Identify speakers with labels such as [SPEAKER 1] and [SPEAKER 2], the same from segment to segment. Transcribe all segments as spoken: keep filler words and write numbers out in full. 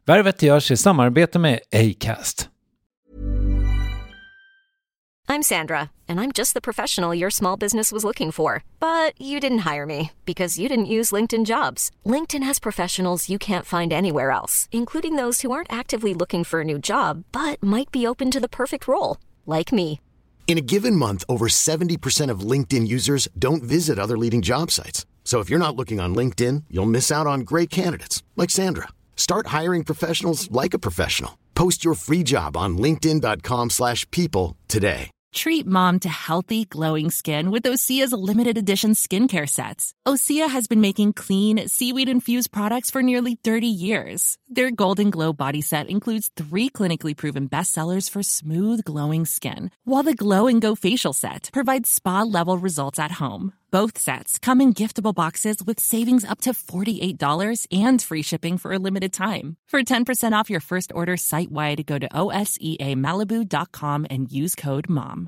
[SPEAKER 1] Värvet görs i samarbete med Acast.
[SPEAKER 2] I'm Sandra, and I'm just the professional your small business was looking for. But you didn't hire me because you didn't use LinkedIn Jobs. LinkedIn has professionals you can't find anywhere else, including those who aren't actively looking for a new job, but might be open to the perfect role, like me.
[SPEAKER 3] In a given month, over seventy percent of LinkedIn users don't visit other leading job sites. So if you're not looking on LinkedIn, you'll miss out on great candidates like Sandra. Start hiring professionals like a professional. Post your free job on linkedin dot com slash people today.
[SPEAKER 4] Treat mom to healthy, glowing skin with Osea's limited edition skincare sets. Osea has been making clean, seaweed-infused products for nearly thirty years. Their Golden Glow body set includes three clinically proven bestsellers for smooth, glowing skin, while the Glow and Go facial set provides spa-level results at home. Both sets come in giftable boxes with savings up to forty-eight dollars and free shipping for a limited time. For ten percent off your first order site-wide, go to O S E A Malibu dot com and use code MOM.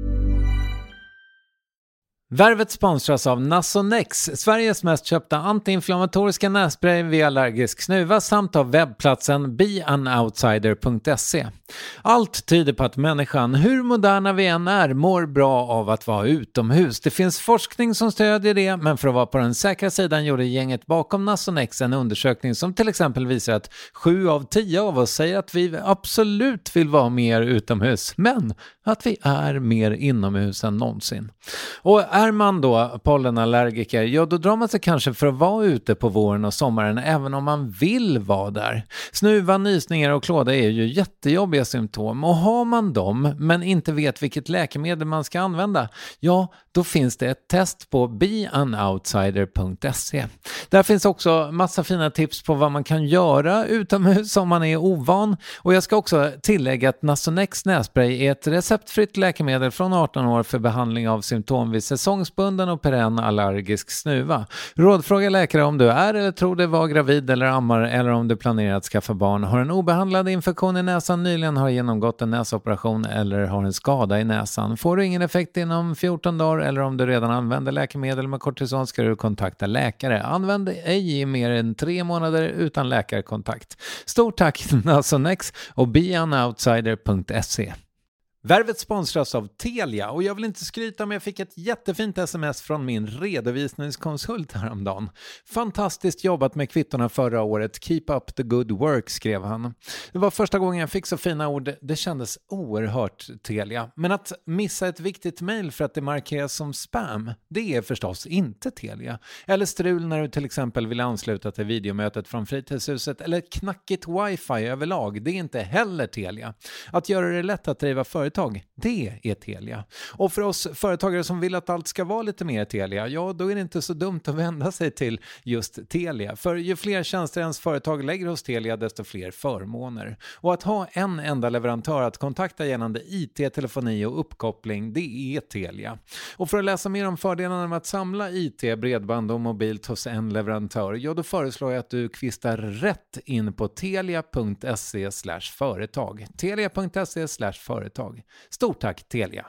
[SPEAKER 1] Värvet sponsras av Nasonex, Sveriges mest köpta antiinflammatoriska nässpray vid allergisk snuva, samt av webbplatsen be an outsider punkt se. Allt tyder på att människan, hur moderna vi än är, mår bra av att vara utomhus. Det finns forskning som stödjer det, men för att vara på den säkra sidan gjorde gänget bakom Nasonex en undersökning som till exempel visar att sju av tio av oss säger att vi absolut vill vara mer utomhus, men att vi är mer inomhus än någonsin. Och är man då pollenallergiker, ja då drar man sig kanske för att vara ute på våren och sommaren även om man vill vara där. Snuva, nysningar och klåda är ju jättejobbiga symptom, och har man dem men inte vet vilket läkemedel man ska använda, ja då finns det ett test på be an outsider punkt se. Där finns också massa fina tips på vad man kan göra utomhus om man är ovan, och jag ska också tillägga att Nasonex nässpray är ett receptfritt läkemedel från arton år för behandling av symptom vid säsongsbunden och perenn allergisk snuva. Rådfråga läkare om du är eller tror dig vara gravid eller ammar, eller om du planerar att skaffa barn, har en obehandlad infektion i näsan, nyligen har genomgått en näsoperation eller har en skada i näsan. Får du ingen effekt inom fjorton dagar eller om du redan använder läkemedel med kortison ska du kontakta läkare. Använd ej i mer än tre månader utan läkarkontakt. Stort tack Nasonex och be an outsider punkt se. Värvet sponsras av Telia, och jag vill inte skryta, men jag fick ett jättefint sms från min redovisningskonsult häromdagen. Fantastiskt jobbat med kvittorna förra året. Keep up the good work, skrev han. Det var första gången jag fick så fina ord. Det kändes oerhört Telia. Men att missa ett viktigt mejl för att det markeras som spam, det är förstås inte Telia. Eller strul när du till exempel vill ansluta till videomötet från fritidshuset, eller knackigt wifi överlag, det är inte heller Telia. Att göra det lätt att driva företag, det är Telia. Och för oss företagare som vill att allt ska vara lite mer Telia, ja då är det inte så dumt att vända sig till just Telia. För ju fler tjänster ens företag lägger hos Telia, desto fler förmåner. Och att ha en enda leverantör att kontakta gällande I T, telefoni och uppkoppling, det är Telia. Och för att läsa mer om fördelarna med att samla I T, bredband och mobilt hos en leverantör, ja då föreslår jag att du kvistar rätt in på telia punkt se slash företag. telia punkt se slash företag. Stort tack Telia.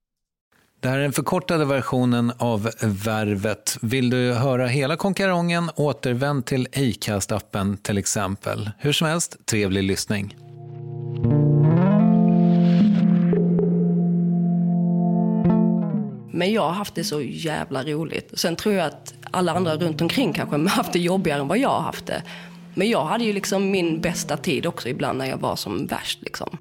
[SPEAKER 1] Det här är den förkortade versionen av Värvet. Vill du höra hela konkarongen, återvänd till Acast-appen till exempel. Hur som helst, trevlig lyssning.
[SPEAKER 5] Men jag har haft det så jävla roligt. Sen tror jag att alla andra runt omkring kanske har haft det jobbigare än vad jag har haft det. Men jag hade ju liksom min bästa tid också ibland när jag var som värst liksom.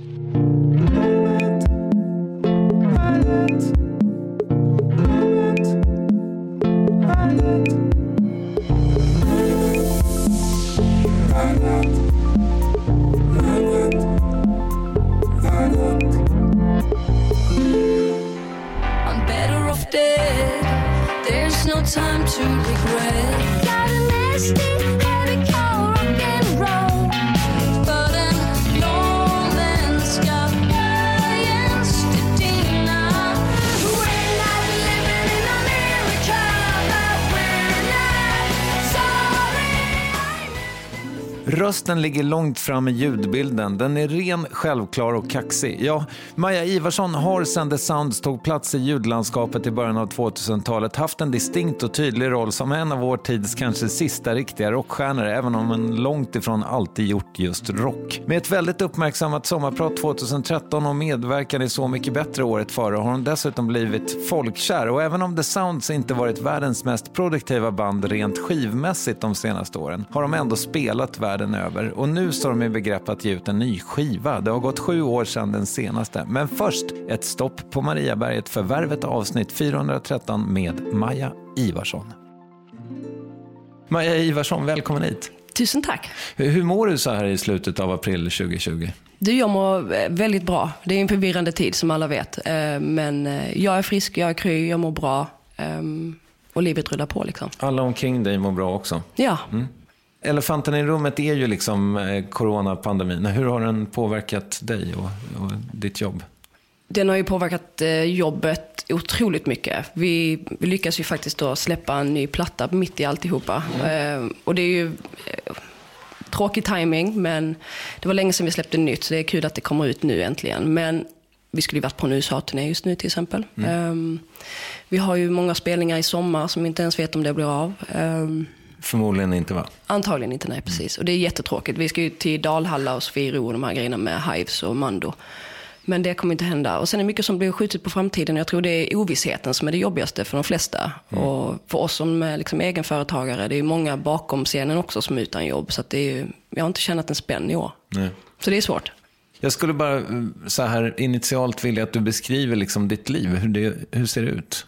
[SPEAKER 6] I'm better off dead. There's no time to regret. Got a nasty heavy car rock and roll. But an norrländska Jenstettina. We're not living in America, but we're not sorry.
[SPEAKER 1] Rösten ligger långt fram i ljudbilden. Den är ren, självklar och kaxig. Ja, Maja Ivarsson har sedan The Sounds tog plats i ljudlandskapet i början av tvåtusentalet haft en distinkt och tydlig roll som en av vår tids kanske sista riktiga rockstjärnor, även om en långt ifrån alltid gjort just rock. Med ett väldigt uppmärksammat sommarprat tjugohundratretton och medverkan i Så mycket bättre året före har hon dessutom blivit folkkär, och även om The Sounds inte varit världens mest produktiva band rent skivmässigt de senaste åren har de ändå spelat världen över, och nu står de i begrepp att ge ut en ny skiva. Det har gått sju år sedan den senaste, men först ett stopp på Mariaberget för Värvet avsnitt fyrahundratretton med Maja Ivarsson. Maja Ivarsson, välkommen hit.
[SPEAKER 5] Tusen tack.
[SPEAKER 1] Hur mår du så här i slutet av april tjugohundratjugo?
[SPEAKER 5] Du, jag mår väldigt bra. Det är en förvirrande tid som alla vet. Men jag är frisk, jag är kry, jag mår bra. Och livet rullar på liksom.
[SPEAKER 1] Alla omkring dig mår bra också?
[SPEAKER 5] Ja.
[SPEAKER 1] Mm. Elefanten i rummet är ju liksom coronapandemin. Hur har den påverkat dig och, och ditt jobb?
[SPEAKER 5] Den har ju påverkat jobbet otroligt mycket. Vi, vi lyckas ju faktiskt då släppa en ny platta mitt i alltihopa. Mm. Och det är ju tråkig timing, men det var länge sedan vi släppte nytt, så det är kul att det kommer ut nu äntligen. Men vi skulle ju varit på en U S A-turné just nu till exempel. Mm. Um, vi har ju många spelningar i sommar som vi inte ens vet om det blir av. Um,
[SPEAKER 1] Förmodligen inte, va?
[SPEAKER 5] Antagligen inte, nej precis. Mm. Och det är jättetråkigt. Vi ska ju till Dalhalla och Sofie och de här grejerna med Hives och Mando. Men det kommer inte hända. Och sen är det mycket som blir skjutit på framtiden. Jag tror det är ovissheten som är det jobbigaste för de flesta. Mm. Och för oss som är liksom egenföretagare, det är många bakom scenen också som är utan jobb. Så att det är, jag har inte kännat en spänn i år. Nej. Så det är svårt.
[SPEAKER 1] Jag skulle bara så här initialt vilja att du beskriver liksom ditt liv. Hur, det, hur ser det ut?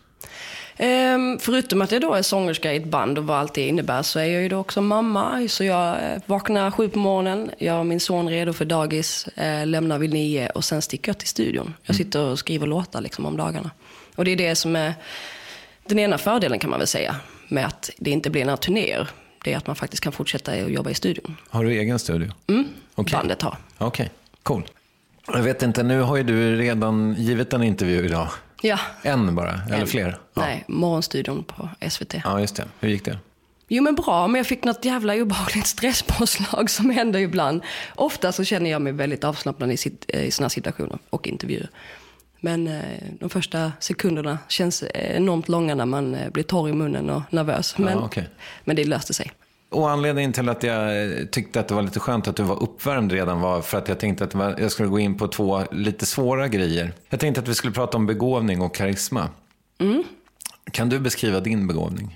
[SPEAKER 5] Um, förutom att jag då är sångerska i ett band och vad allt det innebär, så är jag ju då också mamma. Så jag vaknar sju på morgonen, jag har min son redo för dagis, eh, lämnar vid nio och sen sticker jag till studion. Jag sitter och skriver låtar liksom om dagarna. Och det är det som är den ena fördelen, kan man väl säga, med att det inte blir några turnéer. Det är att man faktiskt kan fortsätta att jobba i studion.
[SPEAKER 1] Har du egen studio?
[SPEAKER 5] Mm,
[SPEAKER 1] okay.
[SPEAKER 5] Bandet har.
[SPEAKER 1] Okej, okay. Cool. Jag vet inte, nu har ju du redan givit en intervju idag.
[SPEAKER 5] Ja.
[SPEAKER 1] En bara, eller en. Fler? Ja.
[SPEAKER 5] Nej, Morgonstudion på S V T.
[SPEAKER 1] Ja, just det. Hur gick det?
[SPEAKER 5] Jo, men bra, men jag fick något jävla obehagligt stresspåslag som händer ibland. Ofta så känner jag mig väldigt avslappnad i, sitt, i såna situationer och intervjuer. Men eh, de första sekunderna känns enormt långa när man eh, blir torr i munnen och nervös. Men,
[SPEAKER 1] ja, okay.
[SPEAKER 5] men det löste sig.
[SPEAKER 1] Och anledningen till att jag tyckte att det var lite skönt att du var uppvärmd redan var för att jag tänkte att jag skulle gå in på två lite svåra grejer. Jag tänkte att vi skulle prata om begåvning och karisma. Mm. Kan du beskriva din begåvning?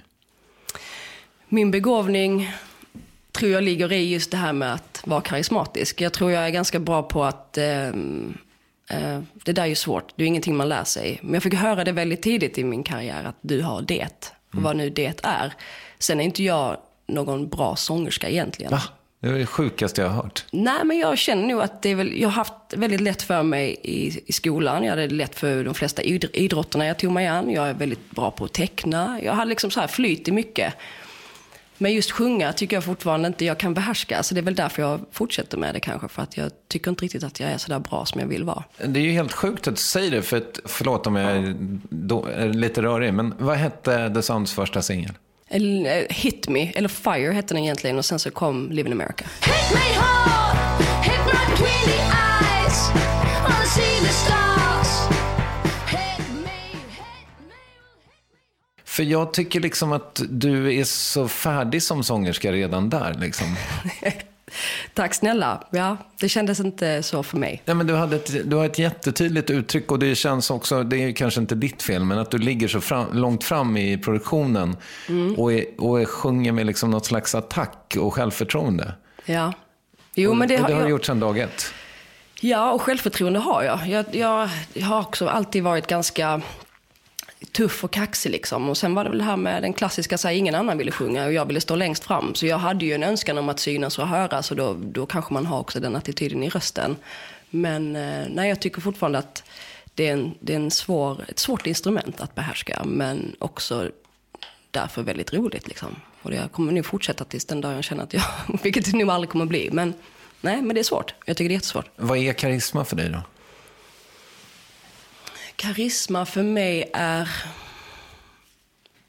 [SPEAKER 5] Min begåvning tror jag ligger i just det här med att vara karismatisk. Jag tror jag är ganska bra på att eh, eh, det där är ju svårt. Det är ingenting man lär sig. Men jag fick höra det väldigt tidigt i min karriär att du har det. Och vad nu det är. Sen är inte jag någon bra sångerska egentligen.
[SPEAKER 1] Va? Det är det sjukaste jag har hört.
[SPEAKER 5] Nej, men jag känner nog att det är väl, jag har haft väldigt lätt för mig i, i skolan. Jag hade lätt för de flesta idrotterna jag tog mig an. Jag är väldigt bra på att teckna. Jag hade liksom så här flyt i mycket. Men just sjunga tycker jag fortfarande inte jag kan behärska. Så det är väl därför jag fortsätter med det kanske. För att jag tycker inte riktigt att jag är så där bra som jag vill vara. Det
[SPEAKER 1] är ju helt sjukt att du säger det. För att, förlåt om jag är, då, är lite rörig. Men vad hette The Sounds första singel?
[SPEAKER 5] Hit Me, eller Fire hette den egentligen. Och sen så kom Live in America.
[SPEAKER 6] Hit me hard, hit right between the eyes, wanna see the stars. Hit me, hit me.
[SPEAKER 1] För jag tycker liksom att du är så färdig som sångerska redan där liksom.
[SPEAKER 5] Tack snälla. Ja, det kändes inte så för mig.
[SPEAKER 1] Ja, men du, hade ett, du har ett jättetydligt uttryck och det känns också, det är kanske inte ditt fel, men att du ligger så fram, långt fram i produktionen mm. och, är, och är, sjunger med liksom något slags attack och självförtroende.
[SPEAKER 5] Ja. Jo, och, men det,
[SPEAKER 1] och det har
[SPEAKER 5] jag,
[SPEAKER 1] du gjort sedan dag ett.
[SPEAKER 5] Ja, och självförtroende har jag. Jag, jag. jag har också alltid varit ganska tuff och kaxig liksom. Och sen var det väl det här med den klassiska så här, ingen annan ville sjunga och jag ville stå längst fram. Så jag hade ju en önskan om att synas och höras och då, då kanske man har också den attityden i rösten. Men eh, nej, jag tycker fortfarande att det är, en, det är en svår, ett svårt instrument att behärska. Men också därför väldigt roligt liksom. Och det kommer nu fortsätta tills den dag jag känner att jag, vilket det nu aldrig kommer bli. Men nej, men det är svårt. Jag tycker det är jättesvårt.
[SPEAKER 1] Vad är karisma för dig då?
[SPEAKER 5] Karisma för mig är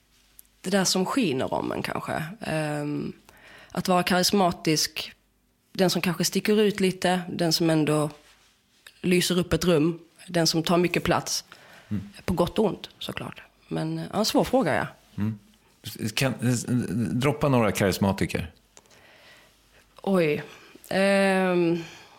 [SPEAKER 5] det där som skiner om en kanske. Um, att vara karismatisk den som kanske sticker ut lite, den som ändå lyser upp ett rum, den som tar mycket plats. Mm. På gott och ont, såklart. Men ja, en svår fråga, ja.
[SPEAKER 1] Mm. Kan, droppa några karismatiker.
[SPEAKER 5] Oj. Ehm...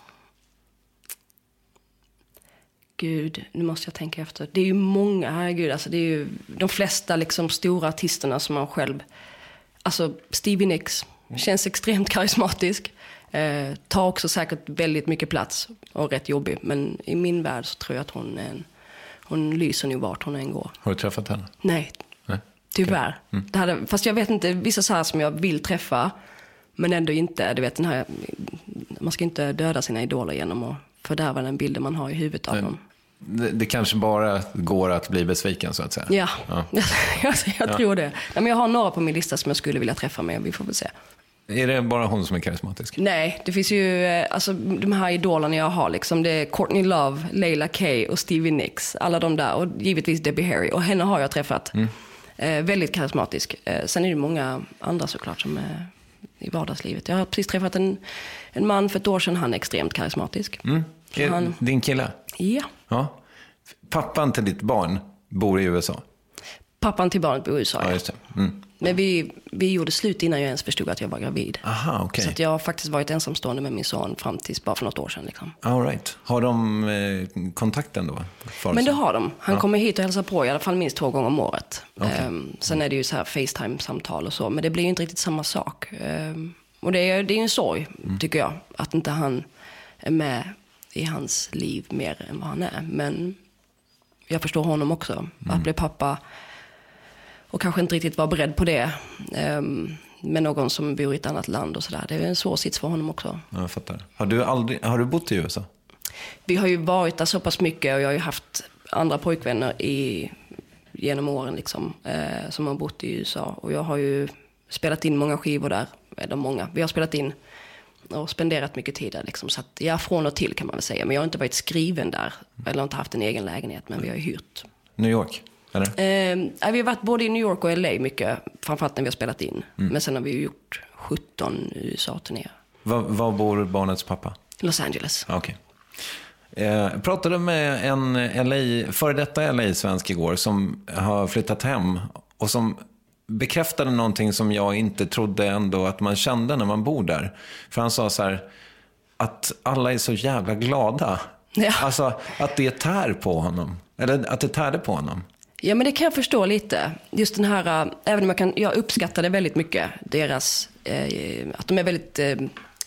[SPEAKER 5] Gud, nu måste jag tänka efter. Det är ju många, herregud, alltså det är ju de flesta liksom stora artisterna som man själv... Alltså Stevie Nicks känns extremt karismatisk. Eh, tar också säkert väldigt mycket plats och rätt jobbig. Men i min värld så tror jag att hon är en, hon lyser nu vart hon än går.
[SPEAKER 1] Har du träffat henne?
[SPEAKER 5] Nej,
[SPEAKER 1] Nej.
[SPEAKER 5] tyvärr.
[SPEAKER 1] Okay. Mm.
[SPEAKER 5] Det hade, fast jag vet inte, vissa så här som jag vill träffa, men ändå inte. Du vet, den här, man ska inte döda sina idoler genom att fördärva den bilden man har i huvudet av
[SPEAKER 1] Nej.
[SPEAKER 5] dem.
[SPEAKER 1] Det, det kanske bara går att bli besviken, så att säga.
[SPEAKER 5] Ja, ja. jag, jag
[SPEAKER 1] ja.
[SPEAKER 5] tror det. Ja, men jag har några på min lista som jag skulle vilja träffa med. Vi får väl se.
[SPEAKER 1] Är det bara hon som är karismatisk?
[SPEAKER 5] Nej, det finns ju alltså, de här idolerna jag har. Liksom, det är Courtney Love, Layla Kay och Stevie Nicks. Alla de där. Och givetvis Debbie Harry. Och henne har jag träffat. Mm. Eh, väldigt karismatisk. Eh, sen är det många andra såklart som är i vardagslivet. Jag har precis träffat en, en man för ett år sedan. Han är extremt karismatisk.
[SPEAKER 1] Mm. Är
[SPEAKER 5] han...
[SPEAKER 1] din kille?
[SPEAKER 5] Ja.
[SPEAKER 1] ja. Pappan till ditt barn bor i U S A?
[SPEAKER 5] Pappan till barnet bor i U S A,
[SPEAKER 1] ja. Just det. Mm.
[SPEAKER 5] Men vi, vi gjorde slut innan jag ens förstod att jag var gravid.
[SPEAKER 1] Aha, okay.
[SPEAKER 5] Så att jag har faktiskt varit ensamstående med min son fram tills bara för något år sedan. Liksom.
[SPEAKER 1] All right. Har de eh, kontakten då?
[SPEAKER 5] Men det har de. Han
[SPEAKER 1] ja.
[SPEAKER 5] kommer hit och hälsar på i alla fall minst två gånger om året.
[SPEAKER 1] Okay.
[SPEAKER 5] Um, sen är det ju så här FaceTime-samtal och så. Men det blir ju inte riktigt samma sak. Um, och det är, det är en sorg, mm. tycker jag. Att inte han är med i hans liv mer än vad han är. Men jag förstår honom också. Mm. Att bli pappa och kanske inte riktigt vara beredd på det. Um, med någon som bor i ett annat land och sådär. Det är en svår sits för honom också.
[SPEAKER 1] Ja, jag fattar. Har du, aldrig, har du bott i U S A?
[SPEAKER 5] Vi har ju varit där så pass mycket och jag har ju haft andra pojkvänner i, genom åren liksom, eh, som har bott i U S A. Och jag har ju spelat in många skivor där. Eller många. Vi har spelat in och spenderat mycket tid där. Liksom. Så att jag från och till kan man väl säga. Men jag har inte varit skriven där. Eller inte haft en egen lägenhet. Men vi har ju hyrt.
[SPEAKER 1] New York? Eller?
[SPEAKER 5] Eh, vi har varit både i New York och L A mycket. Framförallt när vi har spelat in. Mm. Men sen har vi ju gjort sjutton U S A-turnéer.
[SPEAKER 1] Var, var bor barnets pappa?
[SPEAKER 5] Los Angeles.
[SPEAKER 1] Okej. Okay. Jag pratade med en L A, före detta L A-svensk igår som har flyttat hem och som bekräftade någonting som jag inte trodde ändå att man kände när man bor där. För han sa så här att alla är så jävla glada. Ja. Alltså att det tär på honom. Eller att det tärde på honom.
[SPEAKER 5] Ja, men det kan jag förstå lite. Just den här, även om jag kan, jag uppskattade väldigt mycket deras, eh, att de är väldigt, eh,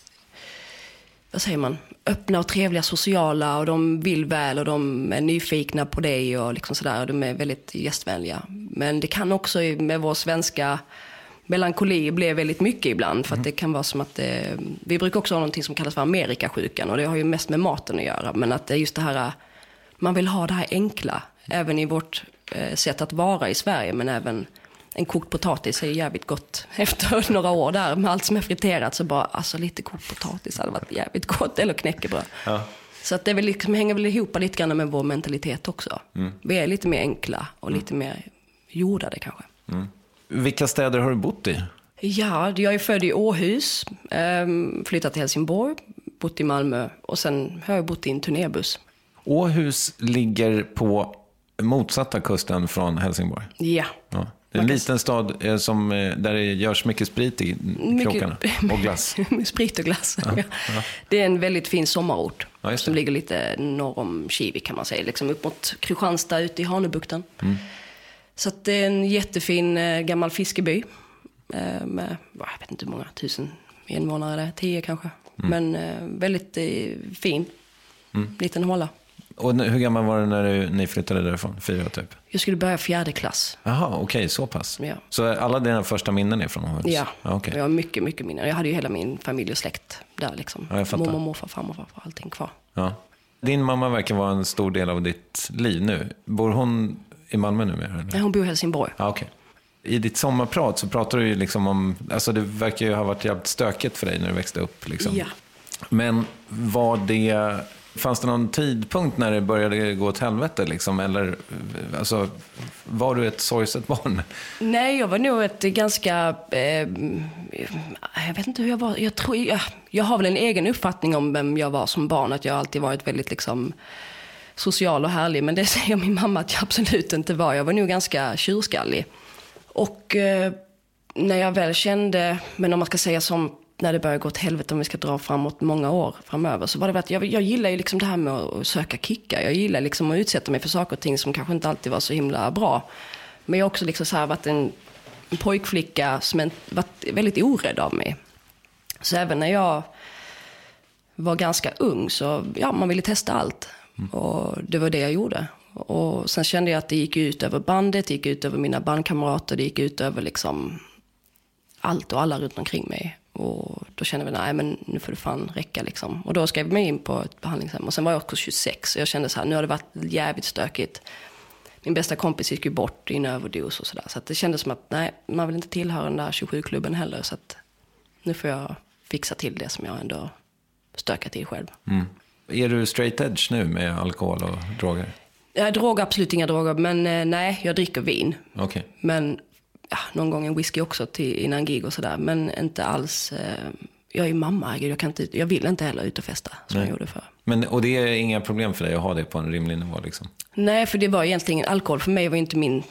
[SPEAKER 5] vad säger man, öppna och trevliga, sociala och de vill väl och de är nyfikna på dig och liksom sådär. De är väldigt gästvänliga. Men det kan också med vår svenska melankoli bli väldigt mycket ibland. För att det kan vara som att, eh, vi brukar också ha någonting som kallas för Amerikasjukan och det har ju mest med maten att göra. Men att det är just det här, man vill ha det här enkla, även i vårt eh, sätt att vara i Sverige, men även en kokt potatis är jävligt gott. Efter några år där med allt som är friterat så bara, alltså lite kokt potatis hade varit jävligt gott, eller knäckebröd. Ja. Så att det väl liksom, hänger väl ihop lite grann med vår mentalitet också. Mm. Vi är lite mer enkla och mm. lite mer jordade kanske.
[SPEAKER 1] Mm. Vilka städer har du bott i?
[SPEAKER 5] Ja, jag är född i Åhus, flyttat till Helsingborg, bott i Malmö och sen har jag bott i en turnébuss.
[SPEAKER 1] Åhus ligger på motsatta kusten från Helsingborg?
[SPEAKER 5] Ja.
[SPEAKER 1] Ja. Det är en liten stad som, där det görs mycket sprit i mycket, krokarna och glass.
[SPEAKER 5] Sprit och glass. Ja, ja. Det är en väldigt fin sommarort
[SPEAKER 1] ja,
[SPEAKER 5] som ligger lite norr om Kivik kan man säga. Liksom upp mot Kristianstad ute i Hanöbukten. Mm. Så att det är en jättefin eh, gammal fiskeby. Eh, med, jag vet inte hur många, tusen invånare där, tio kanske. Mm. Men eh, väldigt eh, fin, mm. liten håla.
[SPEAKER 1] Och hur gammal var det när du, ni flyttade därifrån? Fyra typ?
[SPEAKER 5] Jag skulle börja fjärde klass.
[SPEAKER 1] Jaha, okej, okay, så pass.
[SPEAKER 5] Ja.
[SPEAKER 1] Så alla dina första minnen är från Åhus?
[SPEAKER 5] Ja,
[SPEAKER 1] ah, okay.
[SPEAKER 5] Jag har mycket, mycket minnen. Jag hade ju hela min familj och släkt där liksom.
[SPEAKER 1] Ja,
[SPEAKER 5] mormor, morfar, farmor, farfar, allting kvar.
[SPEAKER 1] Ja. Din mamma verkar vara en stor del av ditt liv nu. Bor hon i Malmö nu? Eller?
[SPEAKER 5] Nej, hon bor i Helsingborg.
[SPEAKER 1] Ah, okay. I ditt sommarprat så pratar du ju liksom om, alltså det verkar ju ha varit jävligt stökigt för dig när du växte upp liksom.
[SPEAKER 5] Ja.
[SPEAKER 1] Men var det Fanns det någon tidpunkt när det började gå åt helvete liksom? Eller alltså, var du ett sorgset barn?
[SPEAKER 5] Nej, jag var nog ett ganska... Eh, jag vet inte hur jag var. Jag, tror, jag, jag har väl en egen uppfattning om vem jag var som barn. Att jag alltid varit väldigt liksom, social och härlig. Men det säger min mamma att jag absolut inte var. Jag var nog ganska tjurskallig. Och eh, när jag väl kände... Men om man ska säga som... när det börjar gå åt helvete, om vi ska dra framåt många år framöver, så var det att jag, jag gillar ju liksom det här med att söka kickar. Jag gillar liksom att utsätta mig för saker och ting som kanske inte alltid var så himla bra. Men jag har också liksom så här varit en, en pojkflicka som en, varit väldigt orädd av mig. Så även när jag var ganska ung så, ja, man ville testa allt. Mm. Och det var det jag gjorde. Och sen kände jag att det gick ut över bandet, det gick ut över mina bandkamrater, det gick ut över liksom allt och alla runt omkring mig. Och då kände vi, nej men nu får det fan räcka liksom. Och då skrev jag mig in på ett behandlingshem. Och sen var jag också tjugosex. Och jag kände så här, nu har det varit jävligt stökigt. Min bästa kompis gick ju bort i en överdos och sådär. Så att det kändes som att, nej, man vill inte tillhöra den där tjugosju-klubben heller. Så att nu får jag fixa till det som jag ändå stökat i själv.
[SPEAKER 1] Mm. Är du straight edge nu med alkohol och droger?
[SPEAKER 5] Jag drogar absolut inga droger, men nej, jag dricker vin.
[SPEAKER 1] Okej. Okay.
[SPEAKER 5] Men... Ja, någon gång en whisky också till innan gig och sådär. Men inte alls... Eh, jag är mamma, jag, kan inte, jag vill inte heller ut och festa som Nej. jag gjorde förr.
[SPEAKER 1] Men, och det är inga problem för dig att ha det på en rimlig nivå liksom?
[SPEAKER 5] Nej, för det var egentligen... Alkohol för mig var inte min...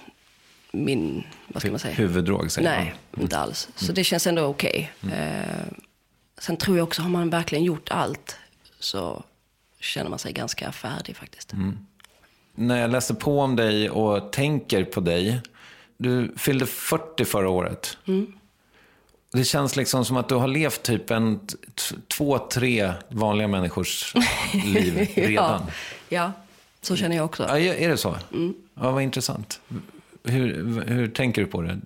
[SPEAKER 5] min vad ska man säga?
[SPEAKER 1] Huvuddrog, säger
[SPEAKER 5] Nej,
[SPEAKER 1] man.
[SPEAKER 5] inte alls. Så det känns ändå okej. Okay. Mm. Eh, sen tror jag också, har man verkligen gjort allt så känner man sig ganska färdig faktiskt.
[SPEAKER 1] Mm. När jag läste på om dig och tänker på dig... Du fyllde fyrtio förra året. Mm. Det känns liksom som att du har levt typ en t- två, tre vanliga människors liv redan.
[SPEAKER 5] ja, ja, så känner jag också.
[SPEAKER 1] Ja, är det så?
[SPEAKER 5] Mm.
[SPEAKER 1] Ja, vad intressant. Hur, hur tänker du på det?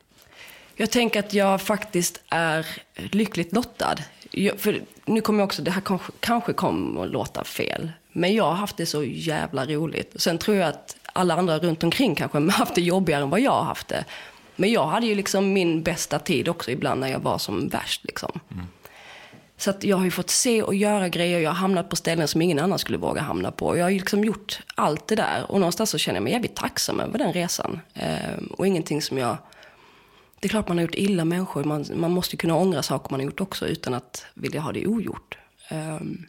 [SPEAKER 5] Jag tänker att jag faktiskt är lyckligt lottad. Jag, för nu kommer jag också, det här kanske, kanske kommer att låta fel. Men jag har haft det så jävla roligt. Sen tror jag att alla andra runt omkring kanske har haft det jobbigare än vad jag har haft det. Men jag hade ju liksom min bästa tid också ibland när jag var som värst liksom. Mm. Så att jag har ju fått se och göra grejer. Jag har hamnat på ställen som ingen annan skulle våga hamna på. Jag har ju liksom gjort allt det där. Och någonstans så känner jag mig jävligt tacksam över den resan. Ehm, och ingenting som jag... Det är klart man har gjort illa människor. Man, man måste ju kunna ångra saker man har gjort också utan att vilja ha det ogjort. Ehm,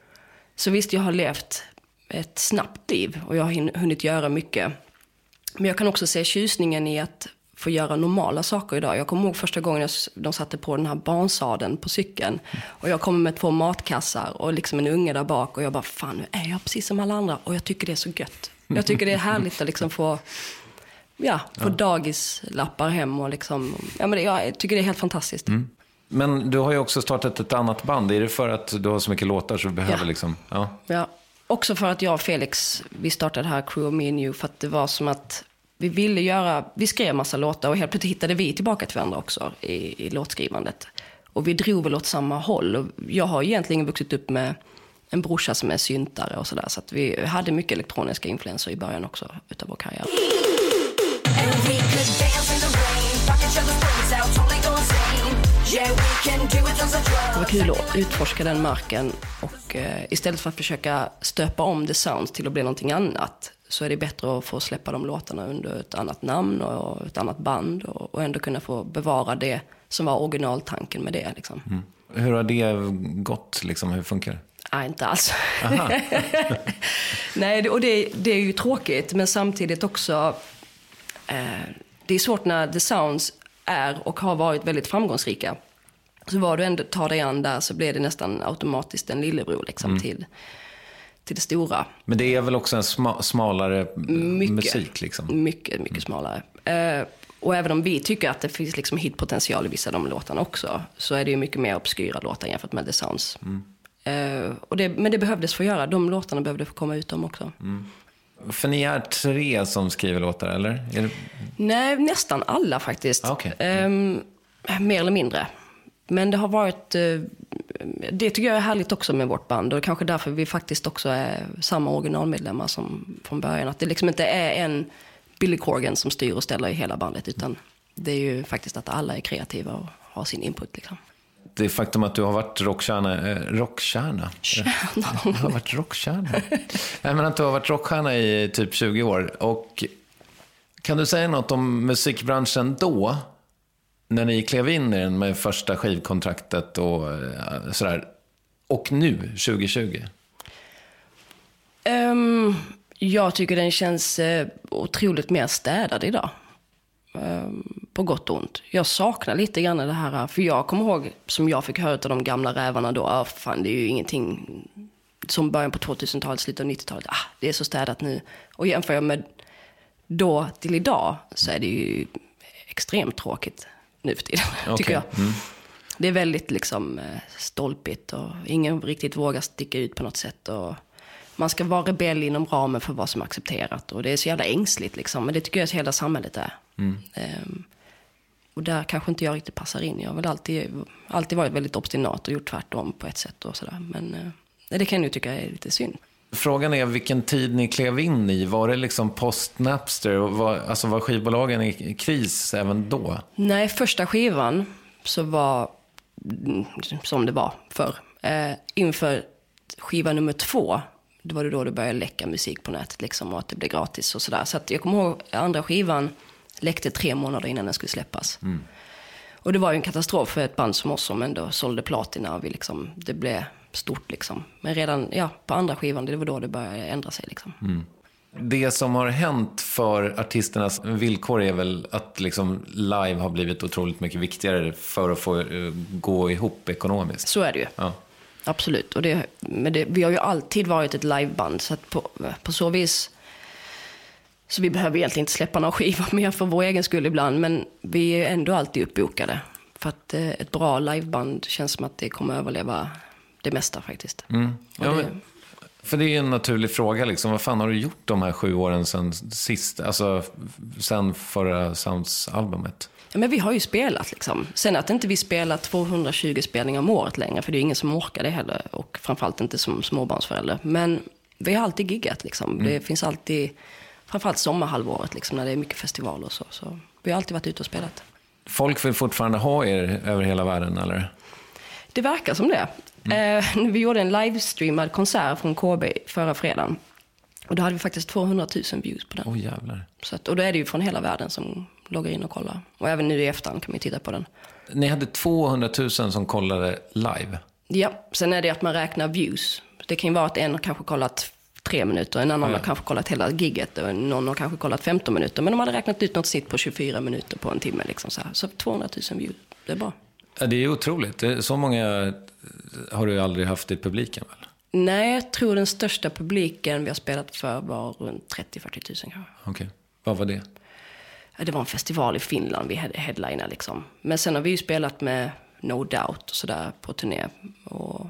[SPEAKER 5] så visst, jag har levt ett snabbt liv och jag har hunnit göra mycket. Men jag kan också se tjusningen i att få göra normala saker idag. Jag kommer ihåg första gången de satte på den här barnsadeln på cykeln. Och jag kommer med två matkassar och liksom en unge där bak. Och jag bara, fan, nu är jag precis som alla andra. Och jag tycker det är så gött. Jag tycker det är härligt att liksom få, ja, få ja. dagislappar hem. Och liksom, ja, men det, jag tycker det är helt fantastiskt. Mm.
[SPEAKER 1] Men du har ju också startat ett annat band. Är det för att du har så mycket låtar så du behöver ja. liksom... Ja.
[SPEAKER 5] ja, också för att jag och Felix, vi startade här Crew of Me and You. För att det var som att vi ville göra, vi skrev massa låtar och helt plötsligt hittade vi tillbaka till varandra också i, i låtskrivandet. Och vi drog väl åt samma håll. Och jag har egentligen vuxit upp med en brorsa som är syntare och sådär. Så att vi hade mycket elektroniska influenser i början också utav vår karriär. Det var kul att utforska den marken och eh, istället för att försöka stöpa om The Sounds till att bli någonting annat så är det bättre att få släppa de låtarna under ett annat namn och ett annat band och, och ändå kunna få bevara det som var originaltanken med det. Liksom. Mm.
[SPEAKER 1] Hur har det gått? Liksom? Hur funkar det?
[SPEAKER 5] Nej, inte alls. Nej, och det, det är ju tråkigt men samtidigt också eh, det är svårt när The Sounds är och har varit väldigt framgångsrika. Så var du ändå tar dig an där så blir det nästan automatiskt en lillebror liksom, mm. till, till det stora.
[SPEAKER 1] Men det är väl också en sma- smalare
[SPEAKER 5] mycket,
[SPEAKER 1] musik? Liksom.
[SPEAKER 5] Mycket, mycket mm. smalare. Eh, och även om vi tycker att det finns liksom hitpotential i vissa av de låtarna också så är det ju mycket mer obskyra låtar jämfört med The Sounds. Mm. Eh, och det, men det behövdes få göra. De låtarna behövde få komma ut dem också. Mm.
[SPEAKER 1] För ni är tre som skriver låtar, eller? Är det...
[SPEAKER 5] Nej, nästan alla faktiskt.
[SPEAKER 1] Okay.
[SPEAKER 5] Mm. Eh, mer eller mindre. Men det har varit, eh, det tycker jag är härligt också med vårt band. Och det är kanske därför vi faktiskt också är samma originalmedlemmar som från början. Att det liksom inte är en Billy Corgan som styr och ställer i hela bandet. Utan det är ju faktiskt att alla är kreativa och har sin input liksom.
[SPEAKER 1] det faktum att du har varit rockstjärna, eh, rockstjärna.
[SPEAKER 5] Stjärna.
[SPEAKER 1] Du har varit rockstjärna. Nej, men att du har varit rockstjärna i typ tjugo år. Och kan du säga något om musikbranschen då, när ni klev in i den med första skivkontraktet och eh, sådär, och nu, tjugo tjugo?
[SPEAKER 5] Um, jag tycker den känns uh, otroligt mer städad idag. Um, på gott och ont. Jag saknar lite grann det här, för jag kommer ihåg som jag fick höra av de gamla rävarna då, ah, fan det är ju ingenting som början på tvåtusentalet, slutet av nittiotalet, ah, det är så städat nu. Och jämför jag med då till idag så är det ju extremt tråkigt nu för tiden, okay. tycker jag. Mm. Det är väldigt liksom stolpigt och ingen riktigt vågar sticka ut på något sätt, och man ska vara rebell inom ramen för vad som är accepterat, och det är så jävla ängsligt liksom, men det tycker jag att hela samhället är. Mm. Um, och där kanske inte jag riktigt passar in. Jag har väl alltid, alltid varit väldigt obstinat och gjort tvärtom på ett sätt och sådär, men uh, det kan jag nu tycka är lite synd.
[SPEAKER 1] Frågan är vilken tid ni klev in i. Var det liksom post-Napster? Var, alltså var skivbolagen i kris även då?
[SPEAKER 5] Nej, första skivan så var som det var förr. Eh, inför skiva nummer två, då var det då det började läcka musik på nätet liksom, och att det blev gratis och sådär. Så att jag kommer ihåg andra skivan läckte tre månader innan den skulle släppas. Mm. Och det var ju en katastrof för ett band som oss som ändå sålde platina, och vi liksom, det blev stort liksom. Men redan ja, på andra skivan, det var då det började ändra sig liksom. Mm.
[SPEAKER 1] Det som har hänt för artisternas villkor är väl att liksom live har blivit otroligt mycket viktigare för att få uh, gå ihop ekonomiskt.
[SPEAKER 5] Så är det ju. Ja. Absolut. Och det, men det, vi har ju alltid varit ett liveband, så att på, på så vis så vi behöver egentligen inte släppa några skivor mer för vår egen skull ibland, men vi är ändå alltid uppbokade. För att eh, ett bra liveband känns som att det kommer att överleva det mesta faktiskt. Mm. Ja, det,
[SPEAKER 1] men, för det är en naturlig fråga liksom. Vad fan har du gjort de här sju åren sen sist, alltså sen förra Sounds-albumet?
[SPEAKER 5] Ja, men vi har ju spelat liksom. Sen att inte vi spelar tvåhundratjugo spelningar om året längre, för det är ingen som orkar det heller, och framförallt inte som småbarnsförälder. Men vi har alltid giggat liksom. Mm. Det finns alltid, framförallt sommarhalvåret liksom, när det är mycket festivaler och så. Så vi har alltid varit ute och spelat.
[SPEAKER 1] Folk vill fortfarande ha er över hela världen, eller?
[SPEAKER 5] Det verkar som det. Mm. Eh, vi gjorde en livestreamad konsert från K B förra fredagen. Och då hade vi faktiskt tvåhundratusen views på den.
[SPEAKER 1] Åh oh, jävlar.
[SPEAKER 5] Så att, och då är det ju från hela världen som loggar in och kollar. Och även nu i efterhand kan man titta på den.
[SPEAKER 1] Ni hade tvåhundratusen som kollade live?
[SPEAKER 5] Ja, sen är det att man räknar views. Det kan ju vara att en har kanske kollat tre minuter, en annan ja. har kanske kollat hela gigget, och någon har kanske kollat femton minuter. Men de hade räknat ut något sitt på tjugofyra minuter på en timme. Liksom så här. Så tvåhundratusen views, det är bra.
[SPEAKER 1] Ja, det är otroligt. Det är så många har du aldrig haft i publiken väl?
[SPEAKER 5] Nej, jag tror den största publiken vi har spelat för var runt trettio till fyrtio tusen kanske.
[SPEAKER 1] Okej, okay. Vad var det?
[SPEAKER 5] Det var en festival i Finland, vi hade headliner liksom. Men sen har vi ju spelat med No Doubt och sådär på turné. Och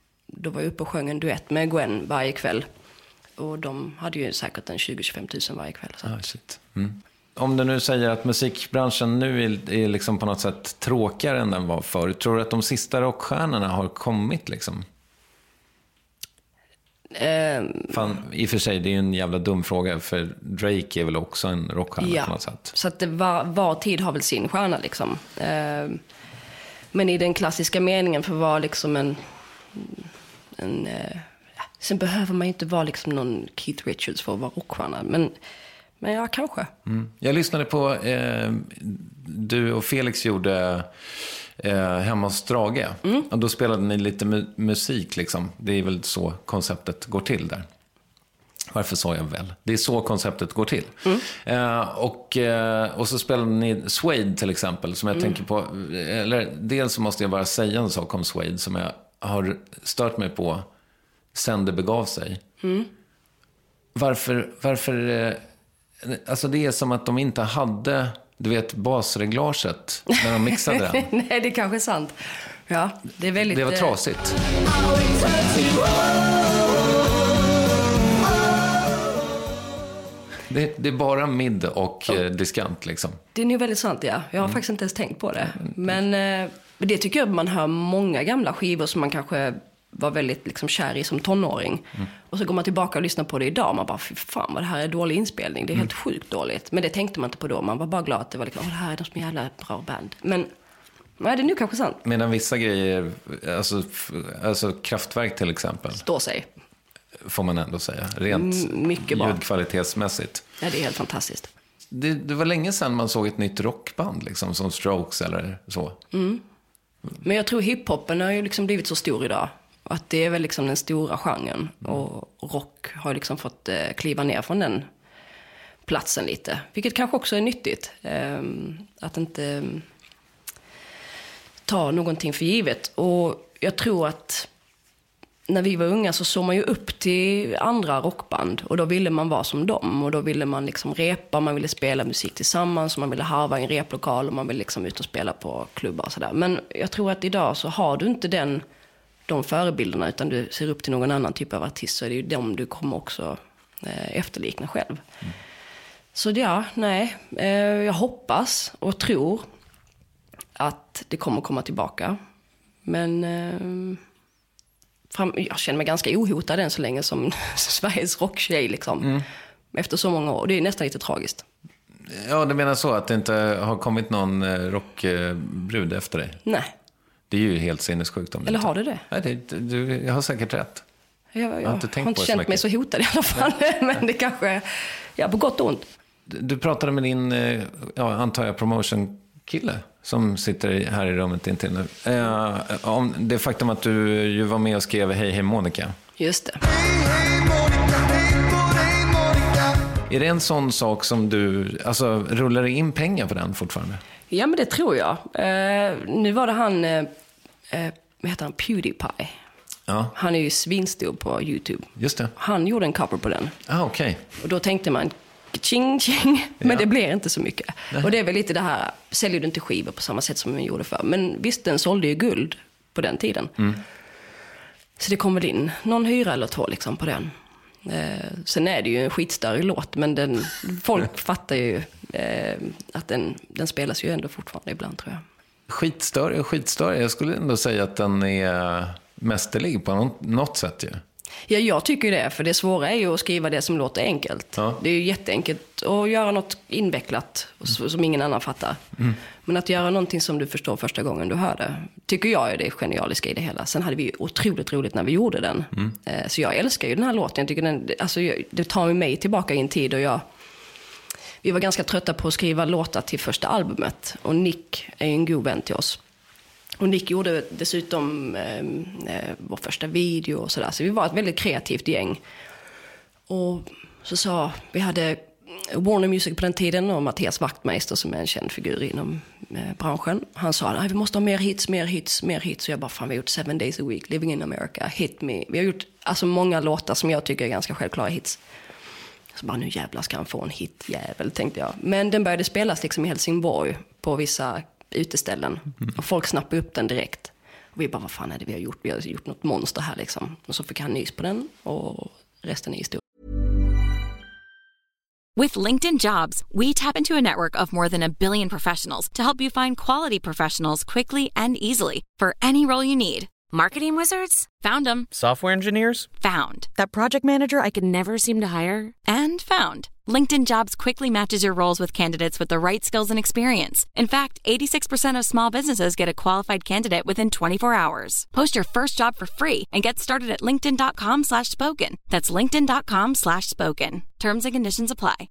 [SPEAKER 5] då var jag uppe och sjöng en duett med Gwen varje kväll. Och de hade ju säkert en tjugo till tjugofem tusen varje kväll. Så.
[SPEAKER 1] Ah, shit. Mm. Om du nu säger att musikbranschen nu är, är liksom på något sätt tråkigare än den var förr, tror du att de sista rockstjärnorna har kommit liksom? Um, Fan, i och för sig, det är en jävla dum fråga, för Drake är väl också en rockstjärna
[SPEAKER 5] ja,
[SPEAKER 1] på något sätt.
[SPEAKER 5] Så att det var, var tid har väl sin stjärna liksom. Um, men i den klassiska meningen för att vara liksom en... en uh, sen behöver man ju inte vara liksom någon Keith Richards för att vara rockstjärna, men... Men ja, kanske. Mm.
[SPEAKER 1] Jag lyssnade på, eh, du och Felix gjorde eh, hemma hos Strage. Mm. Och då spelade ni lite mu- musik liksom. Det är väl så konceptet går till där. Varför sa jag väl? Det är så konceptet går till. Mm. Eh, och, eh, och så spelade ni Suede till exempel, som jag mm. tänker på. Eller dels så måste jag bara säga en sak om Suede som jag har stört mig på sen det begav sig. Mm. Varför... varför eh, Alltså det är som att de inte hade, du vet, basreglaget när de mixade den.
[SPEAKER 5] Nej, det är kanske sant. Ja, det är väldigt...
[SPEAKER 1] Det var trasigt. Det, det är bara mid och eh, diskant liksom.
[SPEAKER 5] Det är nog väldigt sant, ja. Jag har mm. faktiskt inte ens tänkt på det. Men eh, det tycker jag man hör många gamla skivor som man kanske... var väldigt liksom kär i som tonåring. Mm. Och så går man tillbaka och lyssnar på det idag. Man bara, fy fan vad det här är dålig inspelning. Det är mm. helt sjukt dåligt. Men det tänkte man inte på då. Man var bara glad att det var liksom, åh, det här är de som är jävla bra band. Men Nej, det är nu kanske sant.
[SPEAKER 1] Medan vissa grejer, alltså, alltså kraftverk till exempel.
[SPEAKER 5] Står sig.
[SPEAKER 1] Får man ändå säga. Rent
[SPEAKER 5] M- mycket bra.
[SPEAKER 1] Ljudkvalitetsmässigt.
[SPEAKER 5] Ja, det är helt fantastiskt.
[SPEAKER 1] Det, det var länge sedan man såg ett nytt rockband liksom, som Strokes eller så.
[SPEAKER 5] Mm. Men jag tror hiphopen har ju liksom blivit så stor idag. Att det är väl liksom den stora genren. Mm. Och rock har liksom fått eh, kliva ner från den platsen lite. Vilket kanske också är nyttigt. Eh, att inte eh, ta någonting för givet. Och jag tror att när vi var unga så såg man ju upp till andra rockband. Och då ville man vara som dem. Och då ville man liksom repa, man ville spela musik tillsammans. Och man ville harva i en replokal och man ville liksom ut och spela på klubbar och sådär. Men jag tror att idag så har du inte den, de förebilderna utan du ser upp till någon annan typ av artist. Så är det ju dem du kommer också eh, efterlikna själv. Mm. Så ja, nej. Eh, jag hoppas och tror att det kommer komma tillbaka. Men... Eh, Fram, jag känner mig ganska ohotad än så länge som Sveriges rocktjej liksom. Mm. Efter så många år. Det är nästan lite tragiskt.
[SPEAKER 1] Ja, du menar så att det inte har kommit någon rockbrud efter dig?
[SPEAKER 5] Nej.
[SPEAKER 1] Det är ju helt sinnessjukt om det.
[SPEAKER 5] Eller
[SPEAKER 1] inte.
[SPEAKER 5] har du det?
[SPEAKER 1] Nej, det, du, jag har säkert rätt.
[SPEAKER 5] Jag, jag,
[SPEAKER 1] jag har inte, tänkt
[SPEAKER 5] har inte
[SPEAKER 1] på
[SPEAKER 5] känt
[SPEAKER 1] så
[SPEAKER 5] mig så hotad i alla fall. Men det kanske, ja, på gott och ont.
[SPEAKER 1] Du, du pratade med din, ja, antar jag, promotion-kille som sitter här i rummet intill nu. Eh, om det faktum att du ju var med och skrev Hej, hej Monica.
[SPEAKER 5] Just det.
[SPEAKER 1] Är det en sån sak som du, alltså rullar det in pengar på den fortfarande?
[SPEAKER 5] Ja, men det tror jag. Eh, nu var det han, eh, vad heter han, PewDiePie.
[SPEAKER 1] Ja.
[SPEAKER 5] Han är ju svinstor på YouTube.
[SPEAKER 1] Just det.
[SPEAKER 5] Han gjorde en cover på den.
[SPEAKER 1] Ah, okej. Okay.
[SPEAKER 5] Och då tänkte man, ching, ching. Men
[SPEAKER 1] ja.
[SPEAKER 5] det blir inte så mycket.
[SPEAKER 1] Nej.
[SPEAKER 5] Och det är väl lite det här, säljer du inte skivor på samma sätt som man gjorde för. Men visst, den sålde ju guld på den tiden. Mm. Så det kommer in någon hyra eller två liksom på den. Eh, sen är det ju en skitstörre låt, men den, folk fattar ju eh, att den, den spelas ju ändå fortfarande ibland, tror jag.
[SPEAKER 1] Skitstörre, skitstörre. Jag skulle ändå säga att den är mästerlig på något, något sätt ju.
[SPEAKER 5] Ja, jag tycker det, för det svåra är ju att skriva det som låter enkelt. Ja. Det är ju jätteenkelt att göra något invecklat mm. som ingen annan fattar. Mm. Men att göra någonting som du förstår första gången du hör det, tycker jag är det genialiska i det hela. Sen hade vi otroligt roligt när vi gjorde den. Mm. Så jag älskar ju den här låten. Jag tycker den, alltså, det tar mig tillbaka i en tid och jag... Vi var ganska trötta på att skriva låtar till första albumet. Och Nick är en god vän till oss. Och Nick gjorde dessutom eh, vår första video och sådär. Så vi var ett väldigt kreativt gäng. Och så sa, vi hade Warner Music på den tiden och Mattias Wachtmeister som är en känd figur inom eh, branschen. Han sa, nej, vi måste ha mer hits, mer hits, mer hits. Så jag bara, fan, vi har gjort Seven Days a Week, Living in America, Hit Me. Vi har gjort alltså många låtar som jag tycker är ganska självklara hits. Så bara, nu jävlar ska han få en hitjävel, tänkte jag. Men den började spelas liksom i Helsingborg på vissa uteställen. Mm. Och folk snappade upp den direkt. Och vi bara, vad fan är det vi har gjort? Vi har gjort något monster här liksom. Och så fick han nys på den och resten är historia.
[SPEAKER 7] With LinkedIn Jobs, we tap into a network of more than a billion professionals to help you find quality professionals quickly and easily for any role you need.
[SPEAKER 8] Marketing wizards?
[SPEAKER 7] Found them.
[SPEAKER 9] Software engineers?
[SPEAKER 7] Found.
[SPEAKER 8] That project manager I could never seem to hire?
[SPEAKER 7] And found. LinkedIn Jobs quickly matches your roles with candidates with the right skills and experience. In fact, eighty-six percent of small businesses get a qualified candidate within twenty-four hours. Post your first job for free and get started at linkedin.com slash spoken. That's linkedin.com slash spoken. Terms and conditions apply.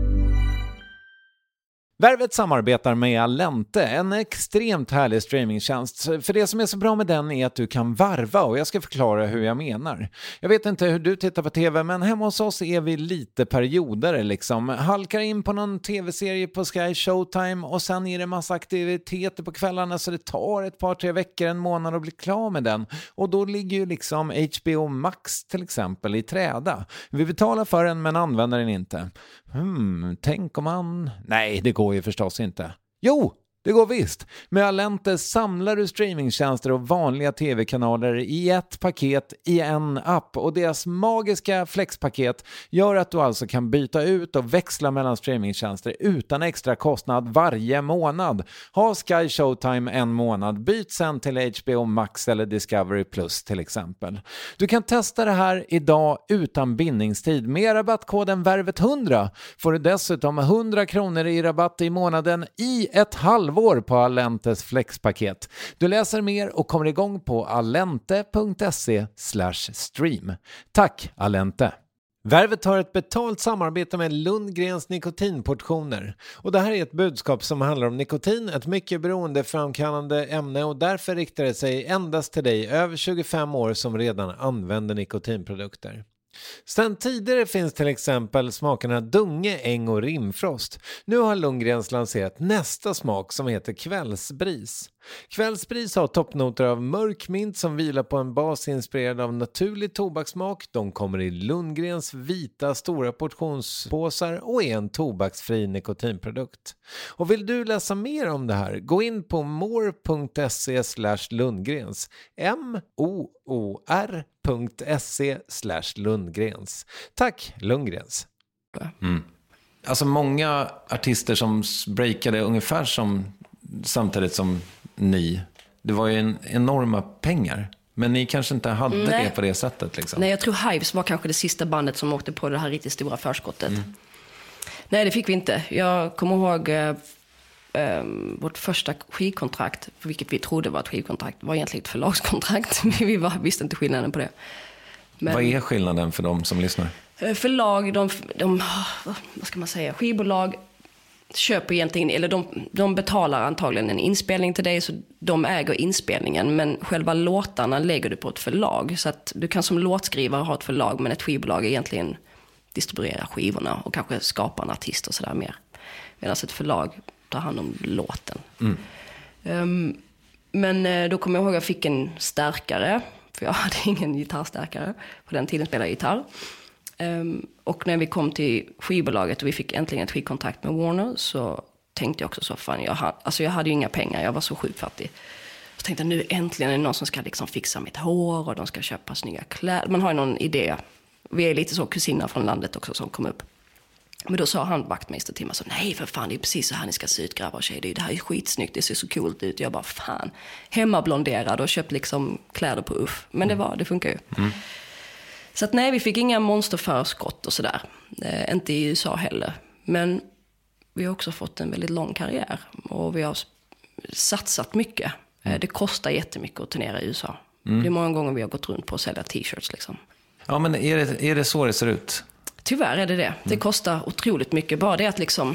[SPEAKER 1] Värvet samarbetar med Allente, en extremt härlig streamingtjänst. För det som är så bra med den är att du kan varva och jag ska förklara hur jag menar. Jag vet inte hur du tittar på tv, men hemma hos oss är vi lite perioder liksom. Halkar in på någon tv-serie på Sky Showtime och sen är det massa aktiviteter på kvällarna så det tar ett par, tre veckor, en månad att bli klar med den. Och då ligger ju liksom H B O Max till exempel i träda. Vi betalar för den men använder den inte. Hmm, tänk om man... Nej, det går ju förstås inte. Jo, det går visst. Med Allente samlar du streamingtjänster och vanliga tv-kanaler i ett paket i en app. Och deras magiska flexpaket gör att du alltså kan byta ut och växla mellan streamingtjänster utan extra kostnad varje månad. Ha Sky Showtime en månad, byt sen till H B O Max eller Discovery Plus till exempel. Du kan testa det här idag utan bindningstid. Med rabattkoden värvet hundra får du dessutom hundra kronor i rabatt i månaden i ett halvår. halvår på Allentes flexpaket. Du läser mer och kommer igång på allente.se slash stream. Tack Allente! Värvet har ett betalt samarbete med Lundgrens nikotinportioner. Och det här är ett budskap som handlar om nikotin, ett mycket beroendeframkallande ämne, och därför riktar det sig endast till dig över tjugofem år som redan använder nikotinprodukter. Sedan tidigare finns till exempel smakerna Dunge, Äng och Rimfrost. Nu har Lundgrens lanserat nästa smak som heter Kvällsbris. Kvällsbris har toppnoter av mörk mint som vilar på en bas inspirerad av naturlig tobakssmak. De kommer i Lundgrens vita stora portionspåsar och är en tobaksfri nikotinprodukt. Och vill du läsa mer om det här, gå in på more.se slash Lundgrens. M-O-O-R.se slash Lundgrens. Tack Lundgrens.
[SPEAKER 9] Mm. Alltså många artister som breakade ungefär som samtidigt som ni, det var ju en enorma pengar, men ni kanske inte hade Nej. det på det sättet liksom.
[SPEAKER 5] Nej, jag tror Hives var kanske det sista bandet som åkte på det här riktigt stora förskottet. Mm. Nej, det fick vi inte. Jag kommer ihåg eh, eh, vårt första skivkontrakt, för vilket vi trodde var ett skivkontrakt, var egentligen ett förlagskontrakt. Vi var, visste inte skillnaden på det. Men,
[SPEAKER 9] vad är skillnaden för de som lyssnar?
[SPEAKER 5] Eh, förlag, de, de, vad ska man säga, skivbolag köper egentligen, eller de, de betalar antagligen en inspelning till dig, så de äger inspelningen, men själva låtarna lägger du på ett förlag, så att du kan som låtskrivare ha ett förlag, men ett skivbolag egentligen distribuerar skivorna och kanske skapar en artist och sådär mer, medan ett förlag tar hand om låten. Mm. Um, men då kommer jag ihåg att jag fick en stärkare, för jag hade ingen gitarrstärkare, på den tiden spelade jag gitarr. Um, och när vi kom till skivbolaget och vi fick äntligen ett skivkontrakt med Warner, så tänkte jag också så, fan, jag, ha, alltså jag hade ju inga pengar, jag var så sjukt fattig. Så tänkte jag, nu äntligen är det någon som ska liksom fixa mitt hår och de ska köpa snygga kläder. Man har ju någon idé. Vi är lite så kusiner från landet också som kom upp. Men då sa han, vaktmästare till mig, så nej för fan, det är precis så här ni ska se ut, grabbar och tjejer. Det här är skitsnyggt, det ser så coolt ut. Jag bara, fan, hemmablonderad och köpt liksom kläder på Uff. Men det var, det funkar ju. Mm. Så att nej, vi fick inga monsterförskott och sådär. Eh, inte i U S A heller. Men vi har också fått en väldigt lång karriär. Och vi har satsat mycket. Eh, det kostar jättemycket att turnera i U S A. Mm. Det är många gånger vi har gått runt på att sälja t-shirts liksom.
[SPEAKER 9] Ja, men är det, är det så det ser ut?
[SPEAKER 5] Tyvärr är det det. Mm. Det kostar otroligt mycket. Bara det att liksom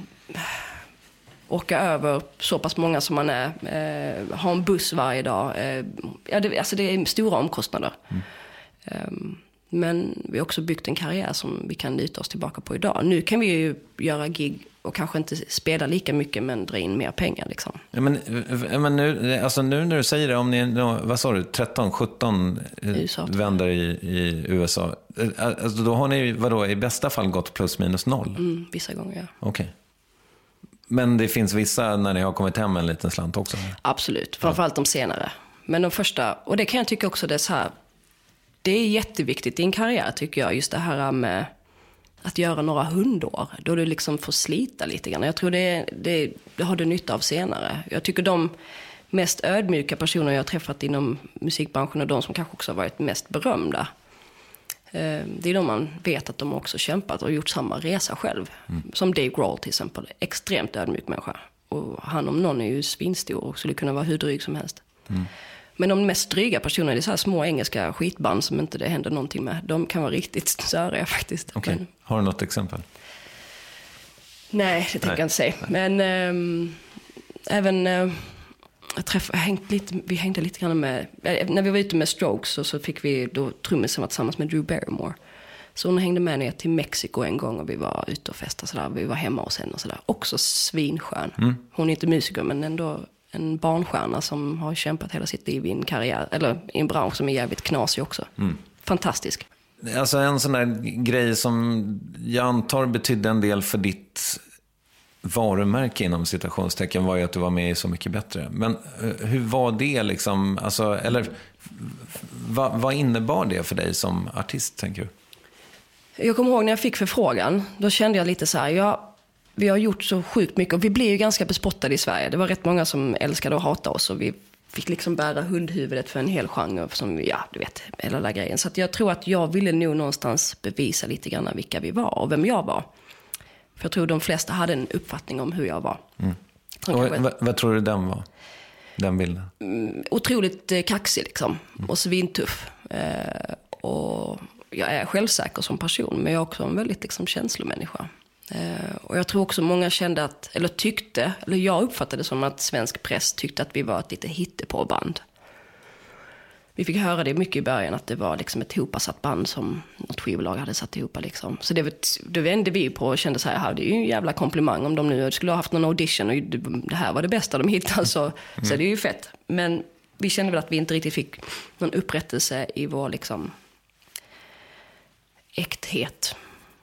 [SPEAKER 5] åka över så pass många som man är. Eh, ha en buss varje dag. Eh, ja, det, alltså det är stora omkostnader. Mm. Um, Men vi har också byggt en karriär som vi kan luta oss tillbaka på idag. Nu kan vi ju göra gig och kanske inte spela lika mycket, men dra in mer pengar liksom.
[SPEAKER 9] Ja, men, men nu, alltså nu när du säger det, om ni, vad sa du, tretton sjutton U S A, vänder i, i U S A. Alltså då har ni, vadå, i bästa fall gått plus minus noll?
[SPEAKER 5] Mm, vissa gånger, ja.
[SPEAKER 9] Okej. Okay. Men det finns vissa när ni har kommit hem en liten slant också?
[SPEAKER 5] Absolut, framförallt de senare. Men de första, och det kan jag tycka också, det är så här, det är jätteviktigt i en karriär tycker jag, just det här med att göra några hundår, då du liksom får slita lite grann. Jag tror det, det, det har du nytta av senare. Jag tycker de mest ödmjuka personer jag har träffat inom musikbranschen och de som kanske också har varit mest berömda, det är de man vet att de också kämpat och gjort samma resa själv. Mm. Som Dave Grohl till exempel, extremt ödmjuk människa. Och han om någon är ju svinstor och skulle kunna vara hur dryg som helst. Mm. Men de mest dryga personerna, det är så här små engelska skitband som inte det händer någonting med. De kan vara riktigt störiga faktiskt.
[SPEAKER 9] Okay. Men, har du något exempel?
[SPEAKER 5] Nej, det tänker jag inte säga. Men ähm, även äh, jag träffade, hängt lite, vi hängde lite grann med, äh, när vi var ute med Strokes så, så fick vi då trummisen var tillsammans med Drew Barrymore. Så hon hängde med ner till Mexiko en gång och vi var ute och festade sådär. Vi var hemma hos henne och sådär. Också svinskön. Mm. Hon är inte musiker men ändå en barnstjärna som har kämpat hela sitt liv i en karriär, eller i en bransch som är jävligt knasig också. Mm. Fantastisk.
[SPEAKER 9] Alltså en sån där grej som jag antar betydde en del för ditt varumärke inom citationstecken var ju att du var med i Så mycket bättre. Men hur var det liksom, alltså, eller vad, vad innebar det för dig som artist, tänker du?
[SPEAKER 5] Jag kommer ihåg när jag fick förfrågan, då kände jag lite så här, ja, vi har gjort så sjukt mycket och vi blev ju ganska bespottade i Sverige. Det var rätt många som älskade att hata oss och vi fick liksom bära hundhuvudet för en hel genre som, ja, du vet, hela den grejen. Så att jag tror att jag ville nog någonstans bevisa lite grann vilka vi var och vem jag var. För jag tror de flesta hade en uppfattning om hur jag var. Mm.
[SPEAKER 9] Och vad, vad tror du den var? Den bilden?
[SPEAKER 5] Mm, otroligt eh, kaxig liksom. Mm. Och svintuff. Eh, och jag är självsäker som person. Men jag är också en väldigt liksom, känslomänniska. Eh, och jag tror också många kände att, eller tyckte, eller jag uppfattade det som att svensk press tyckte att vi var ett lite hittepåband. Vi fick höra det mycket i början, att det var liksom ett hopsatt band som något skivbolag hade satt ihop. Liksom. Så det, det vände vi på och kände så här, det är ju en jävla komplimang om de nu skulle ha haft någon audition och det här var det bästa de hittade, så, mm. så det är ju fett. Men vi kände väl att vi inte riktigt fick någon upprättelse i vår liksom äkthet.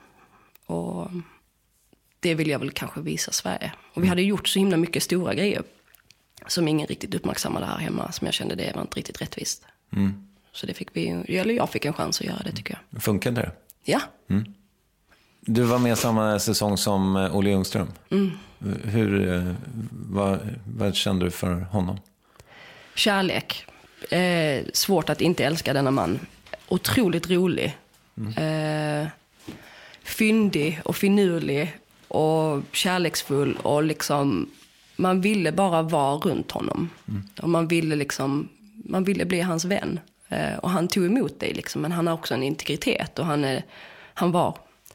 [SPEAKER 5] Och det vill jag väl kanske visa Sverige. Och vi hade gjort så himla mycket stora grejer som ingen riktigt uppmärksammade här hemma, som jag kände det var inte riktigt rättvist. Mm. Så det fick vi, eller jag fick en chans att göra det, tycker jag.
[SPEAKER 9] Funkade det?
[SPEAKER 5] Ja.
[SPEAKER 9] Mm. Du var med samma säsong som Olle Ljungström. Mm. Hur, vad, vad kände du för honom?
[SPEAKER 5] Kärlek. Eh, svårt att inte älska denna man. Otroligt rolig. Mm. Eh, fyndig och finurlig och kärleksfull och liksom man ville bara vara runt honom. Mm. Och man ville liksom man ville bli hans vän. Eh, och han tog emot dig liksom, men han har också en integritet och han är han var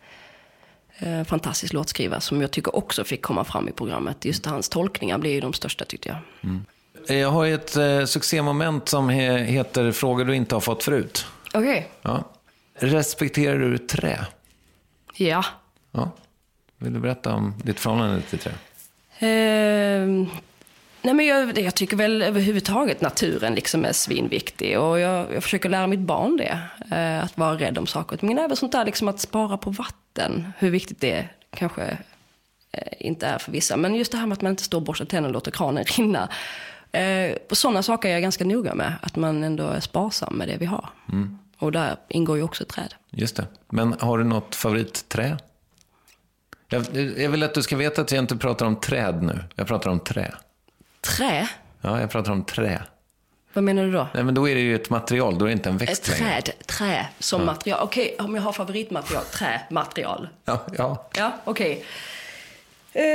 [SPEAKER 5] eh, fantastisk låtskrivare som jag tycker också fick komma fram i programmet. Just hans tolkningar blir ju de största, tyckte jag.
[SPEAKER 9] Mm. Jag har ett eh, succémoment som he- heter Frågor du inte har fått förut.
[SPEAKER 5] Okej. Okay.
[SPEAKER 9] Ja. Respekterar du trä?
[SPEAKER 5] Ja.
[SPEAKER 9] Ja. Vill du berätta om ditt förhållande till trä?
[SPEAKER 5] Eh, nej men jag, jag tycker väl överhuvudtaget naturen liksom är svinviktig. Och jag, jag försöker lära mitt barn det. Eh, att vara rädd om saker. Men även sånt där liksom att spara på vatten. Hur viktigt det kanske eh, inte är för vissa. Men just det här med att man inte står och borstar tänderna och låter kranen rinna. Eh, på sådana saker är jag ganska noga med. Att man ändå är sparsam med det vi har. Mm. Och där ingår ju också träd.
[SPEAKER 9] Just det. Men har du något favoritträ? Jag, jag vill att du ska veta att jag inte pratar om träd nu. Jag pratar om trä.
[SPEAKER 5] Trä?
[SPEAKER 9] Ja, jag pratar om trä.
[SPEAKER 5] Vad menar du då?
[SPEAKER 9] Nej, men då är det ju ett material, då är det inte en växt
[SPEAKER 5] ett
[SPEAKER 9] längre.
[SPEAKER 5] Träd, trä som ja. material. Okej, okay, om jag har favoritmaterial, trämaterial.
[SPEAKER 9] Ja, ja.
[SPEAKER 5] Ja, okej. Okay.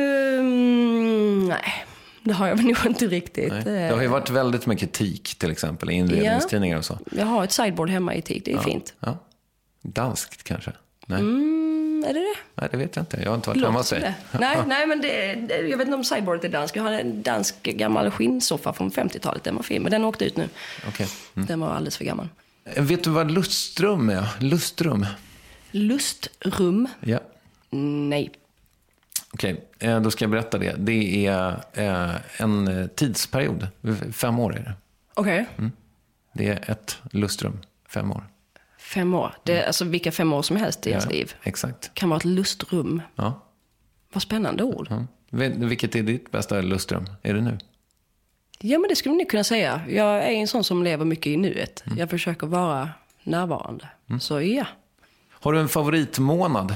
[SPEAKER 5] Um, nej, det har jag nog inte riktigt.
[SPEAKER 9] Nej. Det har ju varit väldigt mycket teak till exempel i inredningstidningar och så.
[SPEAKER 5] Jag har ett sideboard hemma i teak, det är
[SPEAKER 9] ja.
[SPEAKER 5] fint.
[SPEAKER 9] Ja. Danskt kanske? Nej.
[SPEAKER 5] Mm, är det det?
[SPEAKER 9] Nej, det vet jag inte. Jag har inte varit hemma hos dig.
[SPEAKER 5] Nej, nej, men det, det, jag vet inte om sideboardet är dansk. Jag har en dansk gammal skinnsoffa från femtiotalet. Den var fin, men den åkte ut nu.
[SPEAKER 9] Okay. Mm.
[SPEAKER 5] Den var alldeles för gammal.
[SPEAKER 9] Vet du vad lustrum är? Lustrum?
[SPEAKER 5] Lustrum?
[SPEAKER 9] Ja.
[SPEAKER 5] Nej.
[SPEAKER 9] Okej, okay. Då ska jag berätta det. Det är en tidsperiod. Fem år är det.
[SPEAKER 5] Okej. Okay.
[SPEAKER 9] Mm. Det är ett lustrum. Fem år.
[SPEAKER 5] Fem år? Det är alltså vilka fem år som helst i ens
[SPEAKER 9] ja,
[SPEAKER 5] liv.
[SPEAKER 9] Exakt.
[SPEAKER 5] Kan vara ett lustrum.
[SPEAKER 9] Ja.
[SPEAKER 5] Vad spännande ord.
[SPEAKER 9] Ja. Vilket är ditt bästa lustrum? Är det nu?
[SPEAKER 5] Ja, men det skulle ni kunna säga. Jag är en sån som lever mycket i nuet. Mm. Jag försöker vara närvarande. Mm. Så ja.
[SPEAKER 9] Har du en favoritmånad?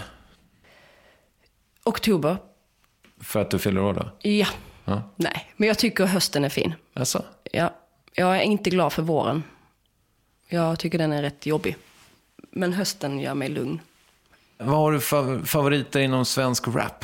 [SPEAKER 5] Oktober.
[SPEAKER 9] För att du fyller år då?
[SPEAKER 5] Ja.
[SPEAKER 9] ja.
[SPEAKER 5] Nej, men jag tycker hösten är fin.
[SPEAKER 9] Alltså?
[SPEAKER 5] Ja. Jag är inte glad för våren. Jag tycker den är rätt jobbig. Men hösten gör mig lugn.
[SPEAKER 9] Vad har du för favoriter inom svensk rap?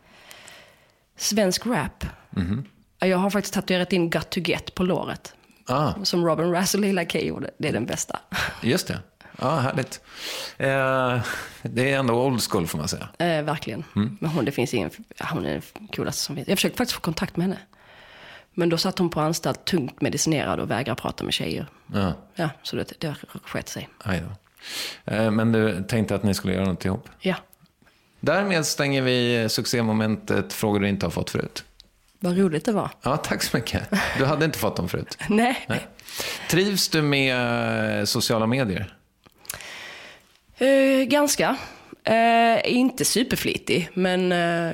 [SPEAKER 5] Svensk rap?
[SPEAKER 9] Mm-hmm.
[SPEAKER 5] Jag har faktiskt tatuerat in Got to Get på låret.
[SPEAKER 9] Ah.
[SPEAKER 5] Som Robin Rass och Lila K gjorde. Det är den bästa.
[SPEAKER 9] Just det. Ja, härligt. Eh, det är ändå old school får man säga.
[SPEAKER 5] Eh, verkligen. Mm. Men hon, det finns ingen, hon är den coolaste som finns. Jag försökte faktiskt få kontakt med henne. Men då satt hon på anstalt tungt medicinerad och vägrade prata med tjejer. Ja. Ja, så det, det skett sig.
[SPEAKER 9] Aj då. Eh, men du tänkte att ni skulle göra något ihop?
[SPEAKER 5] Ja.
[SPEAKER 9] Därmed stänger vi succémomentet Frågor du inte har fått förut.
[SPEAKER 5] Vad roligt det var.
[SPEAKER 9] Ja, tack så mycket. Du hade inte fått dem förut.
[SPEAKER 5] Nej.
[SPEAKER 9] Nej. Trivs du med sociala medier?
[SPEAKER 5] Uh, ganska. Uh, inte superflitig, men uh,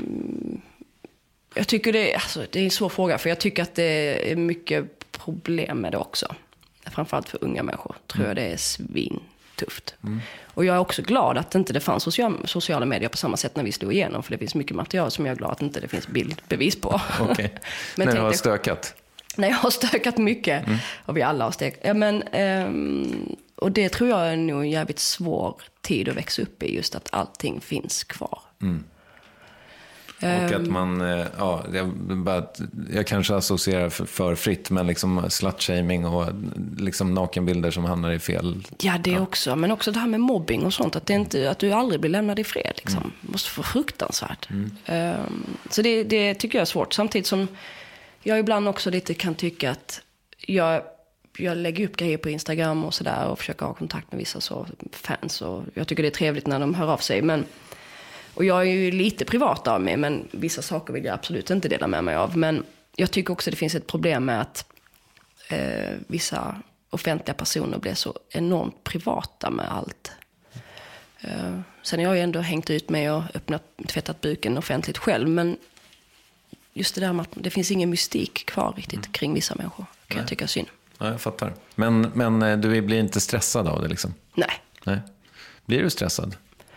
[SPEAKER 5] jag tycker det, alltså, det är en svår fråga. För jag tycker att det är mycket problem med det också. Framförallt för unga människor. Tror mm. jag det är svintufft. Mm. Och jag är också glad att inte det fanns social, sociala medier på samma sätt när vi slog igenom. För det finns mycket material som jag är glad att inte det finns bildbevis på.
[SPEAKER 9] Okej. Okay. När du har stökat?
[SPEAKER 5] Nej, jag har stökat mycket. Mm. Och vi alla har stökat. Ja, men, um, och det tror jag är nog en jävligt svår tid att växa upp i. Just att allting finns kvar. Mm.
[SPEAKER 9] Och att man, ja, jag, bara, jag kanske associerar för, för fritt, men liksom slutshaming och liksom nakenbilder som hamnar i fel.
[SPEAKER 5] Ja, det
[SPEAKER 9] ja.
[SPEAKER 5] också. Men också det här med mobbing och sånt. Att, det inte, att du aldrig blir lämnad i fred. Liksom. Mm. Det måste vara fruktansvärt. Mm. Um, så det, det tycker jag är svårt. Samtidigt som jag ibland också lite kan tycka att jag, jag lägger upp grejer på Instagram och sådär. Och försöker ha kontakt med vissa så, fans. Och jag tycker det är trevligt när de hör av sig. Men... Och jag är ju lite privat av mig, men vissa saker vill jag absolut inte dela med mig av. Men jag tycker också att det finns ett problem med att eh, vissa offentliga personer blir så enormt privata med allt. Eh, sen har jag ju ändå hängt ut mig och öppnat, tvättat buken offentligt själv. Men just det där med att det finns ingen mystik kvar riktigt mm. kring vissa människor. Kan Nej. jag tycka synd.
[SPEAKER 9] Ja, jag fattar. Men, men du blir inte stressad av det liksom?
[SPEAKER 5] Nej.
[SPEAKER 9] Nej. Blir du stressad?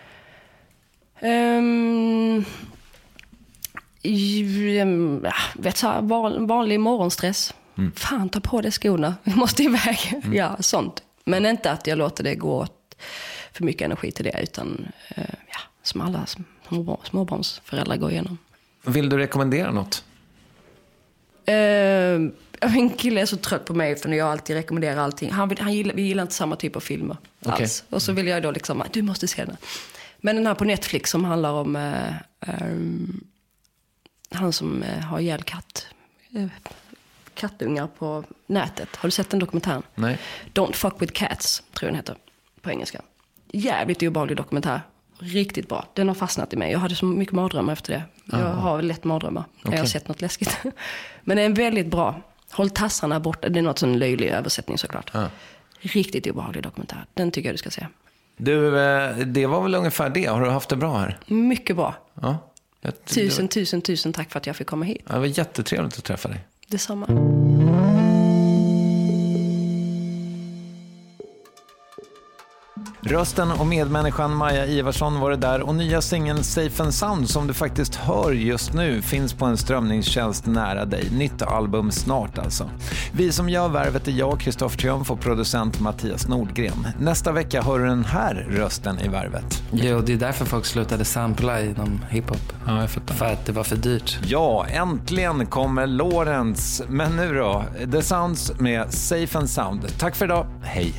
[SPEAKER 5] Um, ja, vet så här, vanlig morgonstress. Mm. Fan, ta på dig skorna. Vi måste iväg. Mm. Ja, sånt. Men inte att jag låter det gå för mycket energi till det. Utan uh, ja, som alla små, småbarnsföräldrar går igenom.
[SPEAKER 9] Vill du rekommendera något?
[SPEAKER 5] Uh, min kille är så trött på mig för när jag alltid rekommenderar allting. Han, han gillar, vi gillar inte samma typ av filmer okay. alls. Och så vill jag då liksom, du måste se den. Men den här på Netflix som handlar om uh, um, han som uh, har ihjäl katt, uh, kattungar på nätet. Har du sett den dokumentären?
[SPEAKER 9] Nej.
[SPEAKER 5] Don't fuck with cats, tror jag den heter på engelska. Jävligt obehaglig dokumentär. Riktigt bra. Den har fastnat i mig. Jag hade så mycket mardrömmar efter det. Jag Aha. har lätt mardrömmar när okay. jag har sett något läskigt. Men det är en väldigt bra. Håll tassarna borta. Det är något sån löjlig översättning såklart. Ah. Riktigt obehaglig dokumentär. Den tycker jag du ska se.
[SPEAKER 9] Du, det var väl ungefär det. Har du haft det bra här?
[SPEAKER 5] Mycket bra.
[SPEAKER 9] Ja.
[SPEAKER 5] Jag, tusen, det... tusen, tusen tack för att jag fick komma hit.
[SPEAKER 9] Ja, det var jättetrevligt att träffa dig.
[SPEAKER 5] Detsamma.
[SPEAKER 1] Rösten och medmänniskan Maja Ivarsson var det där, och nya singeln Safe and Sound som du faktiskt hör just nu finns på en strömningstjänst nära dig. Nytt album snart alltså. Vi som gör Värvet är jag, Kristoffer Triumf, och producent Mattias Nordgren. Nästa vecka hör du den här rösten i Värvet.
[SPEAKER 10] Jo, det är därför folk slutade sampla inom hiphop.
[SPEAKER 1] Ja, jag fattar.
[SPEAKER 10] För att det var för dyrt.
[SPEAKER 1] Ja, äntligen kommer Lawrence. Men nu då, The Sounds med Safe and Sound. Tack för idag, hej.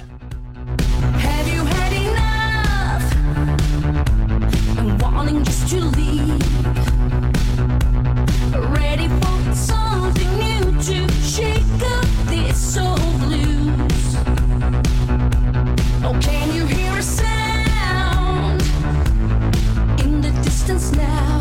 [SPEAKER 6] Wanting just to leave, ready for something new to shake up this old blues. Oh, can you hear a sound in the distance now?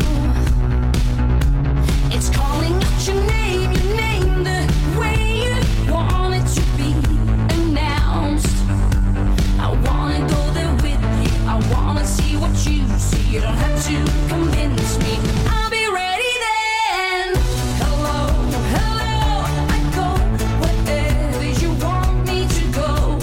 [SPEAKER 6] It's calling out your name, your name, the way you want it to be announced. I wanna go there with you, I wanna see what you see. You don't have to convince me, I'll be ready then. Hello, hello, I go wherever you want me to go.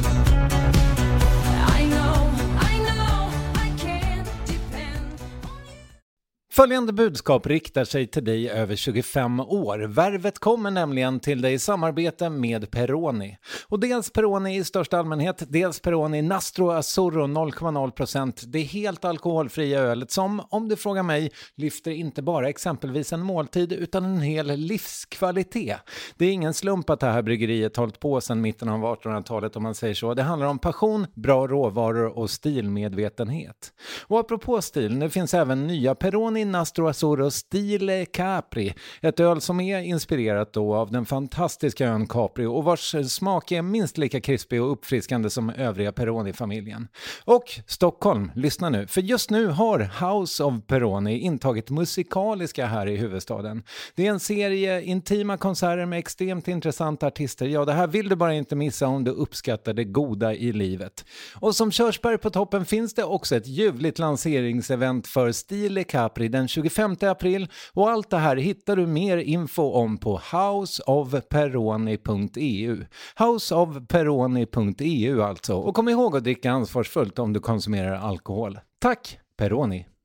[SPEAKER 6] I know, I know, I can't depend on you.
[SPEAKER 1] Följande budskap riktar sig till dig över tjugofem år. Värvet kommer nämligen till dig i samarbete med Peroni. Och dels Peroni i största allmänhet, dels Peroni Nastro Azzurro noll komma noll procent. Det är helt alkoholfria ölet som, om du frågar mig, lyfter inte bara exempelvis en måltid utan en hel livskvalitet. Det är ingen slump att det här bryggeriet hållit på sedan mitten av artonhundratalet, om man säger så. Det handlar om passion, bra råvaror och stilmedvetenhet. Och apropå stil, det finns även nya Peroni Nastro Azzurro Stile Capri. Ett öl som är inspirerat då av den fantastiska ön Capri och vars smak är minst lika krispig och uppfriskande som övriga Peroni-familjen. Och Stockholm, lyssna nu. För just nu har House of Peroni intagit musikaliska här i huvudstaden. Det är en serie intima konserter med extremt intressanta artister. Ja, det här vill du bara inte missa om du uppskattar det goda i livet. Och som körsbär på toppen finns det också ett ljuvligt lanseringsevent för Stile Capri den tjugofemte april, och allt det här hittar du mer info om på house of peroni punkt e u. house of peroni punkt e u alltså. Och kom ihåg att dricka ansvarsfullt om du konsumerar alkohol. Tack, Peroni!